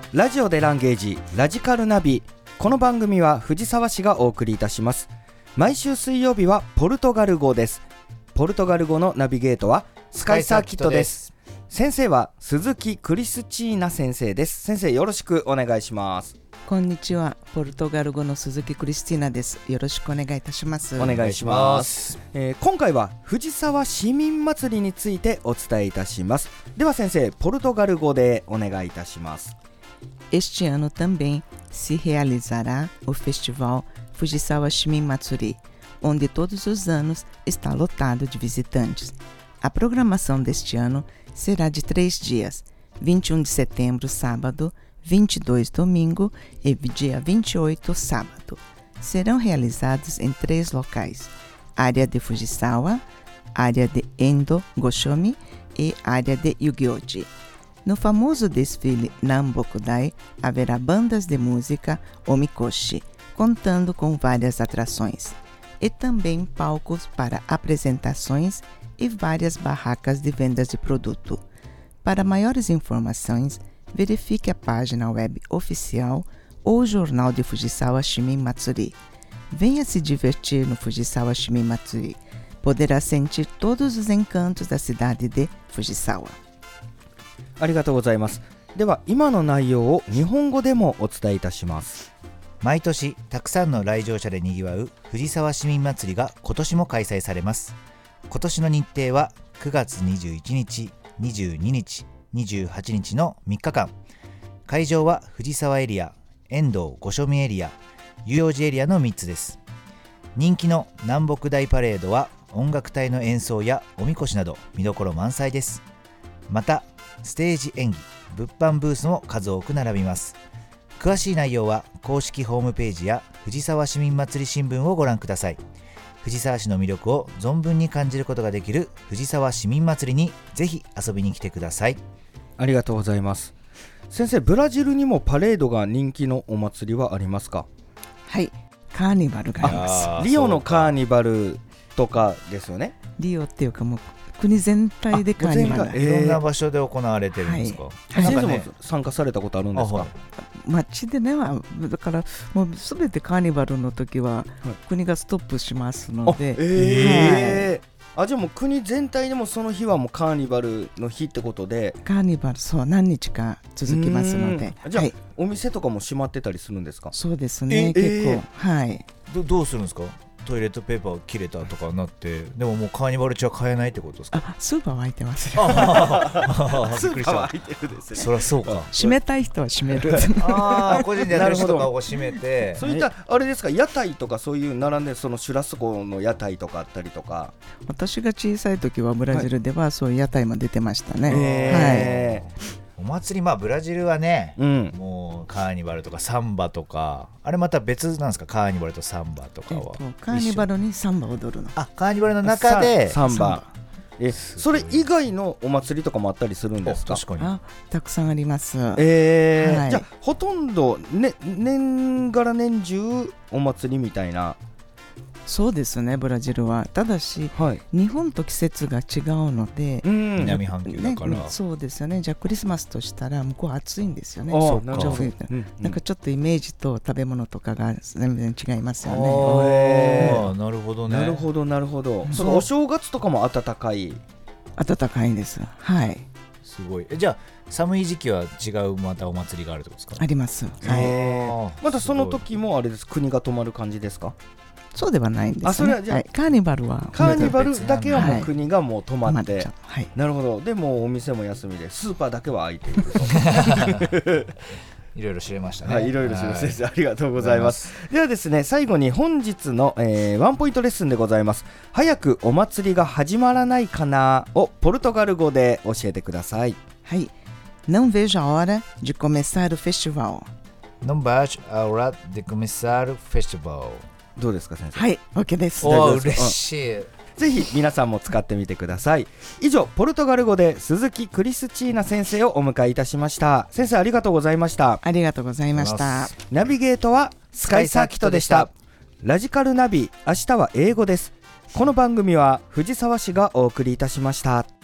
ラジオでランゲージラジカルナビ。この番組は藤沢市がお送りいたします。毎週水曜日はポルトガル語です。ポルトガル語のナビゲートはスカイサーキットです。先生は鈴木クリスチーナ先生です。先生、よろしくお願いします。 こんにちは、ポルトガル語の鈴木クリスティーナです。よろしくお願いいたします。 お願いします。今回は藤沢市民祭りについてお伝えいたします。では先生、ポルトガル語でお願いいたします。 Este ano também se realizará o Festival Fujisawa Shimin Matsuri, onde todos os anos está lotado de visitantes. A programação deste ano será de 3 dias, 21 de setembro, sábado, 22 domingo e dia 28 sábado. Serão realizados em 3 locais: área de Fujisawa, área de Endo Goshomi e área de Yugioji. No famoso desfile Nambokudai haverá bandas de música omikoshi, contando com várias atrações, e também palcos para apresentações e várias barracas de vendas de produto. Para maiores informações, verifique a página web oficial ou o jornal de Fujisawa Shimin Matsuri. Venha se divertir no Fujisawa Shimin Matsuri. Poderá sentir todos os encantos da cidade de Fujisawa. ありがとうございます。では今の内容を日本語でもお伝えいたします。 毎年たくさんの来場者でにぎわう藤沢市民祭りが今年も開催されます。今年の日程は9月21日、22日、28日の3日間。会場は藤沢エリア、遠藤五所見エリア、遊行寺エリアの3つです。人気の南北大パレードは音楽隊の演奏やおみこしなど見どころ満載です。またステージ演技、物販ブースも数多く並びます。詳しい内容は公式ホームページや藤沢市民祭り新聞をご覧ください。藤沢市の魅力を存分に感じることができる藤沢市民祭りにぜひ遊びに来てください。 ありがとうございます。先生、ブラジルにもパレードが人気のお祭りはありますか？ はい、カーニバルがあります。 リオのカーニバルとかですよね。 リオっていうかもう国全体でカーニバル、 いろんな場所で行われてるんですか？ はい先生も参加されたことあるんですか？ 街でね、だからもうすべてカーニバルの時は国がストップしますので、 じゃあもう国全体でもその日はもうカーニバルの日ってことで、 カーニバルそう何日か続きますので、 じゃあ、お店とかも閉まってたりするんですか？ そうですね、結構はい。 どうするんですか？トイレットペーパー切れたとかなって、でももうカーニバル中は買えないってことですか？ スーパーは開いてますスーパーは開いてるですね。 そりゃそうか。 閉めたい人は閉める個人でやる人とかを閉めてそういったあれですか、屋台とかそういう並んでそのシュラスコの屋台とかあったりとか。 私が小さい時はブラジルではそういう屋台も出てましたね。 お祭り、ブラジルはね、もうカーニバルとかサンバとか、あれまた別なんですか？カーニバルとサンバとかは、 カーニバルにサンバ踊るの。 カーニバルの中でサンバ。それ以外のお祭りとかもあったりするんですか？ 確かにたくさんあります。 じゃあほとんど、年がら年中お祭りみたいな。 そうですね、ブラジルは。ただし、日本と季節が違うので、 南半球だから、 そうですよね。じゃあクリスマスとしたら向こう暑いんですよね。なんかちょっとイメージと食べ物とかが全然違いますよね。 なるほどね。 なるほどなるほど。そのお正月とかも暖かいんです。はい。 すごい。じゃあ寒い時期は違うまたお祭りがあるってことですか？ あります。 またその時もあれです、国が止まる感じですか？ そうではないんですね。カーニバルだけはもう国がもう止まって、なるほど。でもお店も休みでスーパーだけは開いているといろいろ知れましたね。 いろいろ知れました。先生、ありがとうございます。ではですね、最後に本日の、ワンポイントレッスンでございます。早くお祭りが始まらないかなをポルトガル語で教えてください。 はい。Não vejo a hora de começar o festival. Não vejo a hora de começar o festival. どうですか先生？ はい、OK です。 嬉しい。 ぜひ皆さんも使ってみてください。以上、ポルトガル語で鈴木クリスチーナ先生をお迎えいたしました。先生、ありがとうございました。 ありがとうございました。 ナビゲートはスカイサーキットでした。ラジカルナビ、明日は英語です。この番組は藤沢市がお送りいたしました。